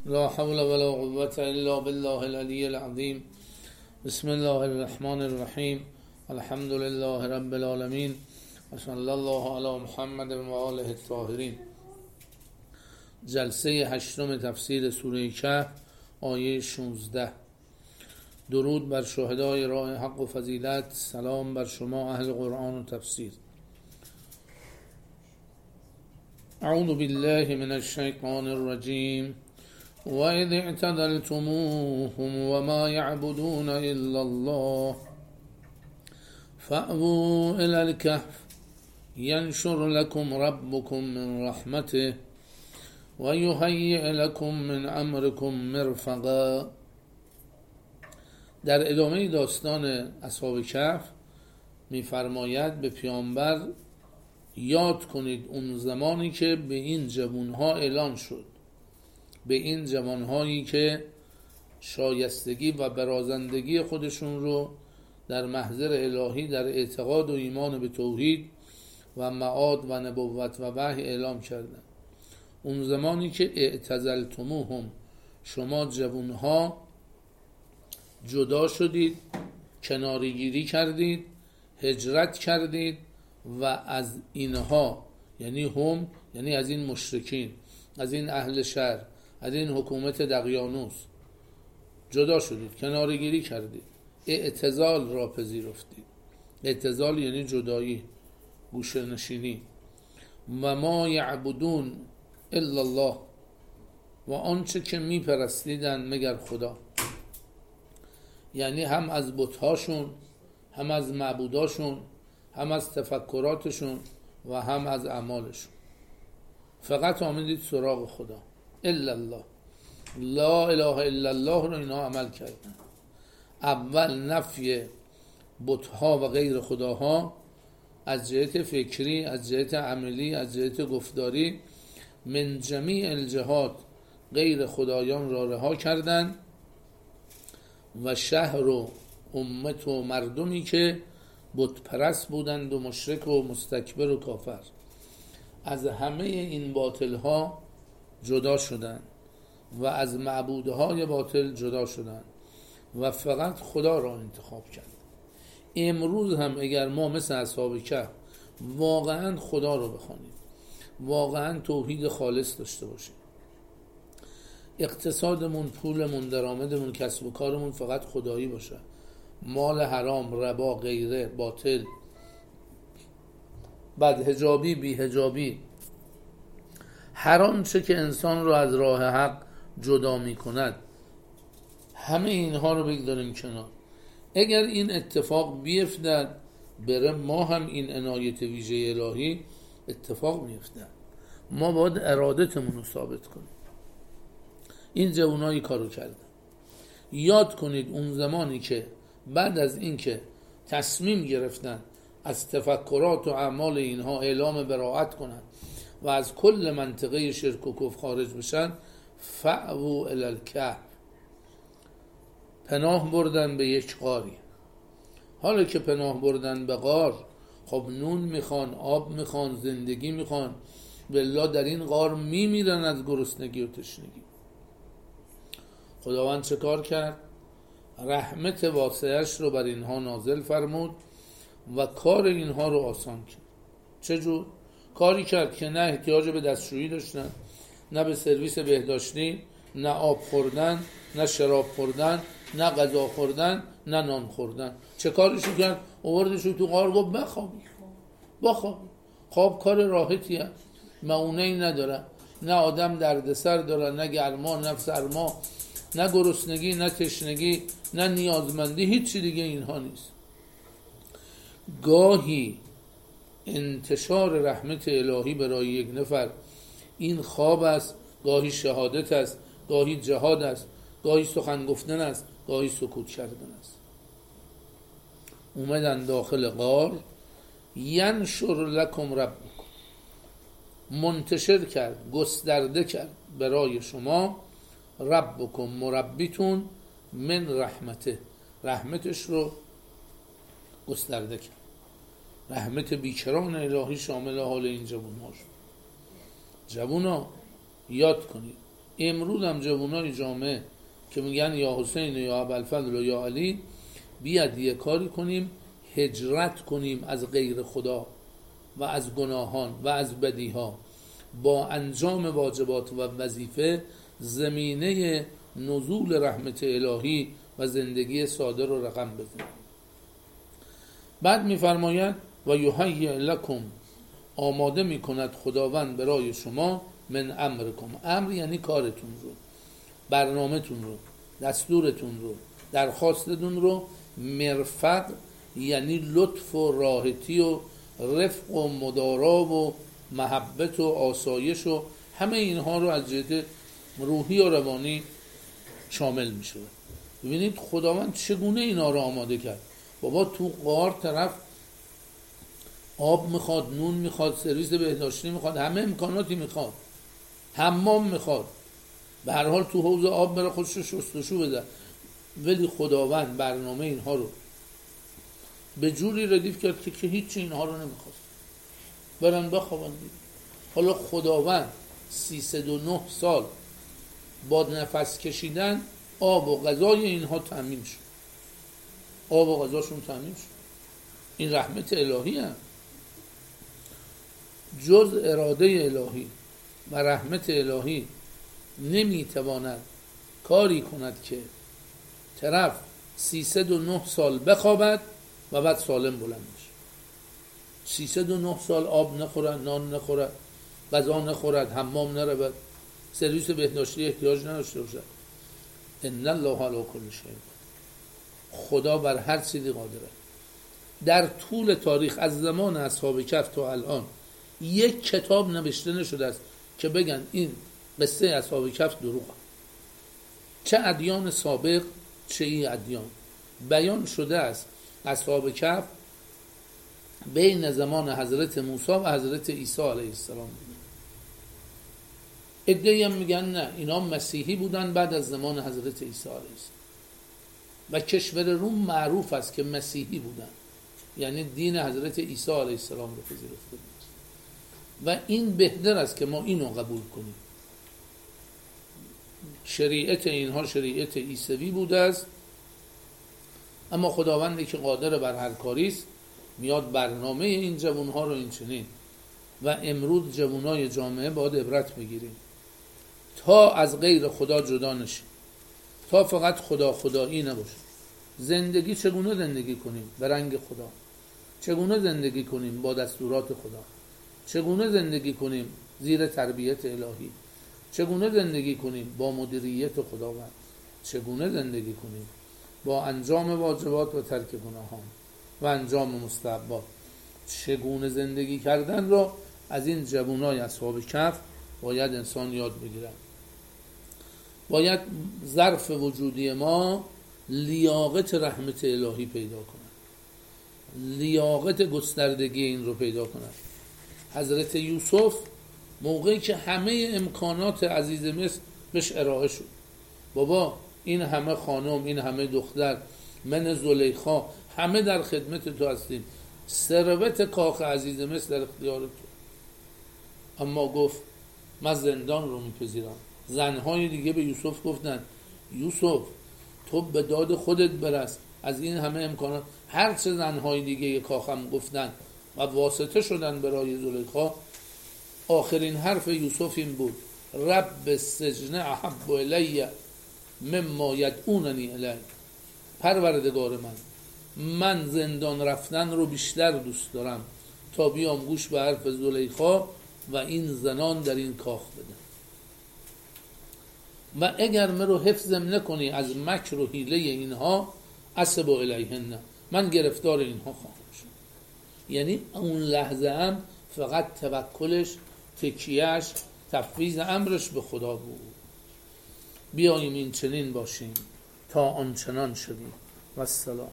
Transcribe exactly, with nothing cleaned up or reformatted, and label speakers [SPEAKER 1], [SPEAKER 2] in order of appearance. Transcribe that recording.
[SPEAKER 1] لا حول ولا قوة إلا بالله العلي العظيم. بسم الله الرحمن الرحیم. الحمد لله رب العالمین و صلی الله علی محمد و آله الطاهرین. جلسه هشتم تفسیر سوره کهف، آیه شانزده. درود بر شهدای راه حق و فضیلت، سلام بر شما اهل قرآن و تفسیر. اعوذ بالله من الشیطان الرجیم. وَإِذِ اعْتَزَلْتُمُوهُمْ وَمَا يَعْبُدُونَ إِلَّا اللَّهَ فَأْوُوا إِلَى الْكَهْفِ يَنشُرْ لَكُمْ رَبُّكُمْ مِنْ رَحْمَتِهِ وَيُهَيِّئْ لَكُمْ مِنْ أَمْرِكُمْ مِرْفَقًا. در ادامه داستان اصحاب کهف می‌فرماید به پیامبر یاد کنید اون زمانی که به این جوانها اعلان شد، به این جوانهایی که شایستگی و برازندگی خودشون رو در محضر الهی در اعتقاد و ایمان به توحید و معاد و نبوت و وحی اعلام کردن. اون زمانی که اعتزلتموهم، شما جوانها جدا شدید، کنارگیری کردید، هجرت کردید و از اینها، یعنی هم یعنی از این مشرکین، از این اهل شر، از این حکومت دقیانوس جدا شدید، کنارگیری کردید، اعتزال را پذیرفتید. اعتزال یعنی جدایی، گوشه نشینی. و ما یعبدون الا الله، و آنچه که می پرستیدن مگر خدا، یعنی هم از بتهاشون، هم از معبوداشون، هم از تفکراتشون و هم از اعمالشون. فقط آمدید سراغ خدا. الا الله، لا اله الا الله رو اینا عمل کردن. اول نفی بتها و غیر خداها از جهت فکری، از جهت عملی، از جهت گفتاری، من جمیع الجهات غیر خدایان را رها کردن و شهر و امت و مردمی که بت پرست بودند و مشرک و مستکبر و کافر، از همه این باطل ها جدا شدند و از معبودهای باطل جدا شدند و فقط خدا را انتخاب کردند. امروز هم اگر ما مثل اصحاب کهف واقعا خدا رو بخوانیم، واقعا توحید خالص داشته باشیم، اقتصادمون، پولمون، درآمدمون، کسب و کارمون فقط خدایی باشه، مال حرام، ربا، غیره، باطل، بدحجابی، بیحجابی، هر آنچه که انسان رو از راه حق جدا می کند، همه اینها رو بگذاریم کنار. اگر این اتفاق بیفتد بره، ما هم این عنایت ویژه الهی اتفاق میفتد. ما باید ارادتمون رو ثابت کنیم. این جوانایی کارو کردن. یاد کنید اون زمانی که بعد از این که تصمیم گرفتن از تفکرات و اعمال اینها اعلام براءت کنن و از کل منطقه شرک و کفر خارج بشن، فأووا الی الکهف، پناه بردن به یک غاری. حالا که پناه بردن به غار، خب نون میخوان، آب میخوان، زندگی میخوان، بالله در این غار میمیرن از گرسنگی و تشنگی. خداوند چه کار کرد؟ رحمت واسعش رو بر اینها نازل فرمود و کار اینها رو آسان کرد. چجور؟ کاری کرد که نه احتیاج به دستشویی داشتن، نه به سرویس بهداشتی، نه آب خوردن، نه شراب خوردن، نه غذا خوردن، نه نان خوردن. چه کارشو کرد؟ آوردشو تو غار، گفت بخوابی بخوابی. خواب کار راحتیه، معونه‌ای نداره، نه آدم دردسر داره، نه گرما، نه سرما، نه گرسنگی، نه تشنگی، نه نیازمندی، هیچی دیگه اینها نیست. گاهی انتشار رحمت الهی برای یک نفر این خواب است، گاهی شهادت است، گاهی جهاد است، گاهی سخن گفتن است، گاهی سکوت کردن است. اومدن داخل غار، ینشر لکم ربکم، منتشر کرد، گسترده کرد برای شما، ربکم، مربیتون، من رحمته، رحمتش رو گسترده کرد. رحمت بیکران الهی شامل حال این جوان ها شد. جوان ها یاد کنید امروز هم جوانای جامعه که میگن یا حسین یا ابوالفضل و یا علی، بیاد یه کاری کنیم، هجرت کنیم از غیر خدا و از گناهان و از بدیها، با انجام واجبات و وظیفه زمینه نزول رحمت الهی و زندگی ساده رو رقم بزنیم. بعد میفرماید و یحیی لکم، آماده میکند خداوند برای شما، من امرکم، امر یعنی کارتون رو، برنامه‌تون رو، دستورتون رو، درخواستتون رو، مرفق یعنی لطف و راحتی و رفق و مدارا و محبت و آسایش و همه اینها رو از جهت روحی و روانی شامل می شود. ببینید خداوند چگونه اینا رو آماده کرد. بابا تو غار طرف آب میخواد، نون میخواد، سرویس بهداشتی میخواد، همه امکاناتی میخواد، حمام میخواد، به هر حال تو حوض آب بره خودش رو شستشو بده، ولی خداوند برنامه اینها رو به جوری ردیف کرد که, که هیچ اینها رو نمیخواست، برن بخوابن. حالا خداوند سیصد و نه سال با نفس کشیدن آب و غذای اینها تامین شد، آب و غذاشون تامین شد. این رحمت الهی هم جز اراده الهی و رحمت الهی نمیتواند کاری کند که طرف سیصد و نه سال بخوابد و بعد سالم بلند بشه. سیصد و نه سال آب نخورد، نان نخورد، غذا نخورد، حمام نرود، سرویس بهداشتی احتیاج نداشته باشد. ان الله علی کل شیء، خدا بر هر چیزی قادره. در طول تاریخ از زمان اصحاب کهف تا الان یک کتاب نوشته نشده است که بگن این قصه اصحاب کهف دروغه. چه ادیان سابق چه این ادیان بیان شده است اصحاب کهف بین زمان حضرت موسی و حضرت عیسی علیه السلام بودن. ادعی هم میگن نه، اینا مسیحی بودن بعد از زمان حضرت عیسی علیه السلام. و کشور روم معروف است که مسیحی بودن، یعنی دین حضرت عیسی علیه السلام رو پذیرفته بود. و این بهتر است که ما اینو قبول کنیم. شریعت اینها شریعت عیسوی بوده است، اما خداوندی که قادر بر هر کاری است میاد برنامه این جوانها رو این چنین. و امروز جوانای جامعه باید عبرت بگیریم تا از غیر خدا جدا نشیم، تا فقط خدا خدایی نباشه. زندگی چگونه زندگی کنیم؟ به رنگ خدا. چگونه زندگی کنیم؟ با دستورات خدا. چگونه زندگی کنیم؟ زیر تربیت الهی. چگونه زندگی کنیم؟ با مدیریت خداوند. چگونه زندگی کنیم؟ با انجام واجبات و ترک گناهان و انجام مستحبات. چگونه زندگی کردن رو از این جوانای اصحاب کهف باید انسان یاد بگیرن. باید ظرف وجودی ما لیاقت رحمت الهی پیدا کنه، لیاقت گستردگی این رو پیدا کنه. حضرت یوسف موقعی که همه امکانات عزیز مصر بهش ارائه شد، بابا این همه خانم، این همه دختر، من زلیخا، همه در خدمت تو هستیم، ثروت کاخ عزیز مصر در اختیار تو. اما گفت من زندان رو میپذیرم. زنهای دیگه به یوسف گفتن یوسف تو به داد خودت برس، از این همه امکانات. هر چه زنهای دیگه کاخم گفتن و واسطه شدن برای زلیخا، آخرین حرف یوسف این بود رب السجن احب الی مما یدعوننی الیه. پروردگار من من زندان رفتن رو بیشتر دوست دارم تا بیام گوش به حرف زلیخا و این زنان در این کاخ بدن. و اگر من رو حفظم نکنی از مکر و حیله اینها، اسب الیهن، من گرفتار اینها خواهم شد. یعنی اون لحظه هم فقط توکلش، تکیهش، تفویض امرش به خدا بود. بیاییم این چنین باشیم تا آنچنان شدیم. و السلام.